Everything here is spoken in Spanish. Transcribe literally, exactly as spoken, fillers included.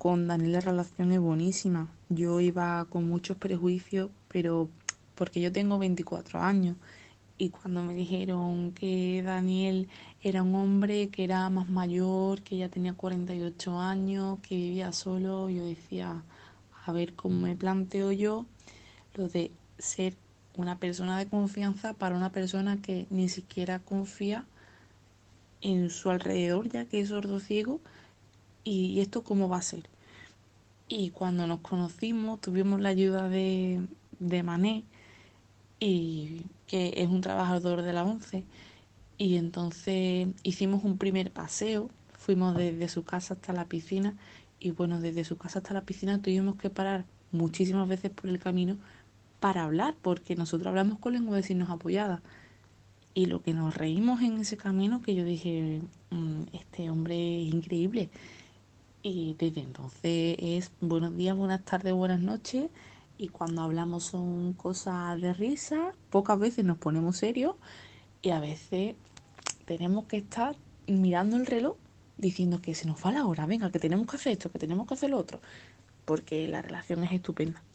Con Daniel la relación es buenísima. Yo iba con muchos prejuicios, pero porque yo tengo veinticuatro años y cuando me dijeron que Daniel era un hombre que era más mayor, que ya tenía cuarenta y ocho años, que vivía solo, yo decía, a ver cómo me planteo yo lo de ser una persona de confianza para una persona que ni siquiera confía en su alrededor, ya que es sordo ciego, y esto cómo va a ser. Y cuando nos conocimos tuvimos la ayuda de, de Mané, y que es un trabajador de la ONCE, y entonces hicimos un primer paseo, fuimos desde su casa hasta la piscina, y bueno, desde su casa hasta la piscina tuvimos que parar muchísimas veces por el camino para hablar, porque nosotros hablamos con lengua de signos apoyada. Y lo que nos reímos en ese camino, que yo dije, "Mm, este hombre es increíble". Y desde entonces es buenos días, buenas tardes, buenas noches. Y cuando hablamos son cosas de risa, pocas veces nos ponemos serios y a veces tenemos que estar mirando el reloj diciendo que se nos va la hora, venga, que tenemos que hacer esto, que tenemos que hacer lo otro, porque la relación es estupenda.